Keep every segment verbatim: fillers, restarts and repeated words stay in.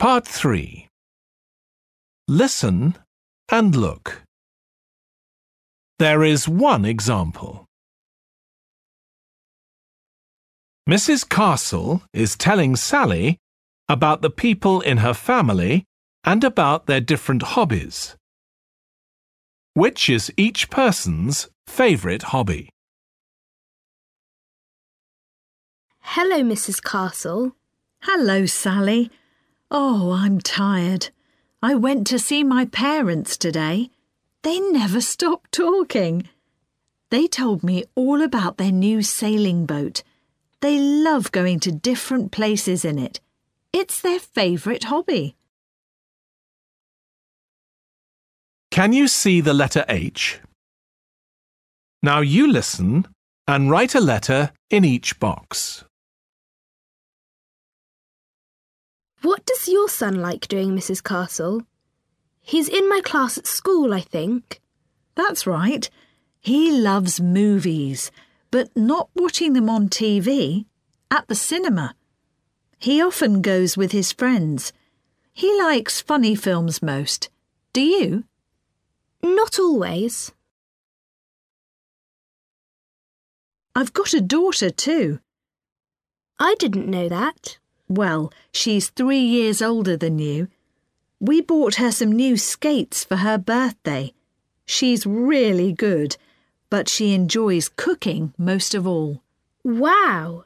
Part three. Listen and look. There is one example. Missus Castle is telling Sally about the people in her family and about their different hobbies. Which is each person's favourite hobby? Hello, Missus Castle. Hello, Sally. Oh, I'm tired. I went to see my parents today. They never stop talking. They told me all about their new sailing boat. They love going to different places in it. It's their favourite hobby. Can you see the letter H? Now you listen and write a letter in each box. What does your son like doing, Missus Castle? He's in my class at school, I think. That's right. He loves movies, but not watching them on T V, at the cinema. He often goes with his friends. He likes funny films most. Do you? Not always. I've got a daughter too. I didn't know that. Well, she's three years older than you. We bought her some new skates for her birthday. She's really good, but she enjoys cooking most of all. Wow!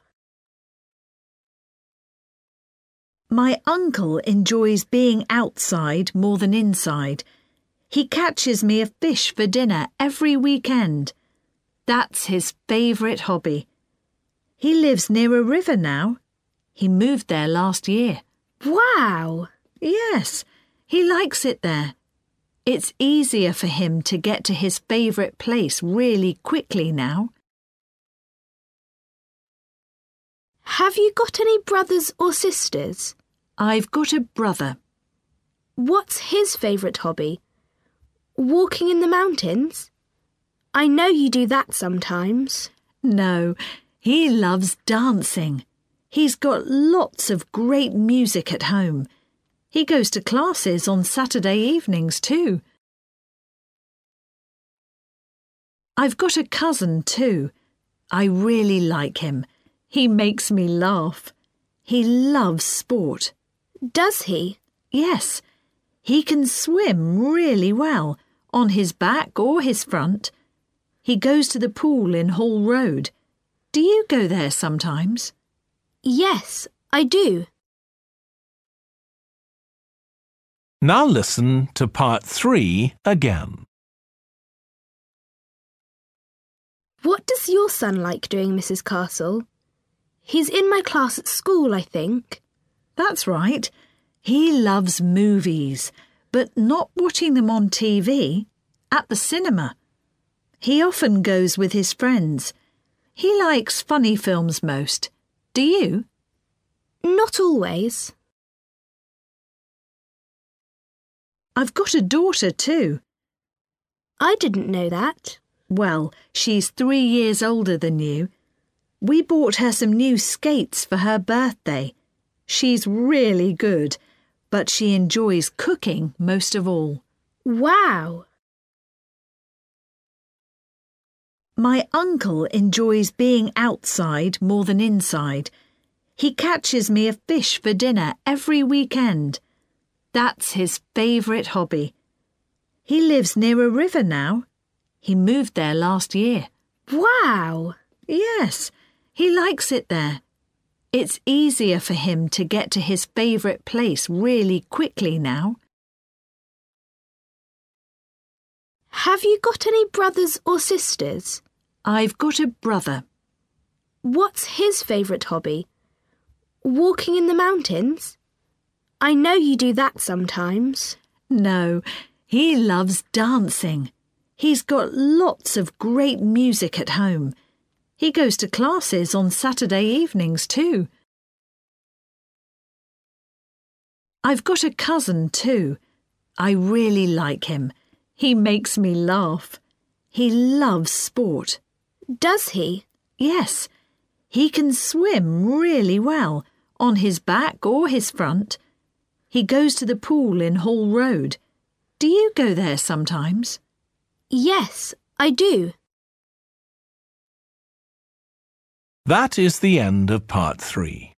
My uncle enjoys being outside more than inside. He catches me a fish for dinner every weekend. That's his favourite hobby. He lives near a river now. He moved there last year. Wow! Yes, he likes it there. It's easier for him to get to his favourite place really quickly now. Have you got any brothers or sisters? I've got a brother. What's his favourite hobby? Walking in the mountains? I know you do that sometimes. No, he loves dancing. He's got lots of great music at home. He goes to classes on Saturday evenings too. I've got a cousin too. I really like him. He makes me laugh. He loves sport. Does he? Yes. He can swim really well, on his back or his front. He goes to the pool in Hall Road. Do you go there sometimes? Yes, I do. Now listen to part three again. What does your son like doing, Missus Castle? He's in my class at school, I think. That's right. He loves movies, but not watching them on T V, at the cinema. He often goes with his friends. He likes funny films most. Do you? Not always. I've got a daughter too. I didn't know that. Well, she's three years older than you. We bought her some new skates for her birthday. She's really good, but she enjoys cooking most of all. Wow! My uncle enjoys being outside more than inside. He catches me a fish for dinner every weekend. That's his favourite hobby. He lives near a river now. He moved there last year. Wow! Yes, he likes it there. It's easier for him to get to his favourite place really quickly now. Have you got any brothers or sisters? I've got a brother. What's his favourite hobby? Walking in the mountains? I know you do that sometimes. No, he loves dancing. He's got lots of great music at home. He goes to classes on Saturday evenings too. I've got a cousin too. I really like him. He makes me laugh. He loves sport. Does he? Yes. He can swim really well, on his back or his front. He goes to the pool in Hall Road. Do you go there sometimes? Yes, I do. That is the end of part three.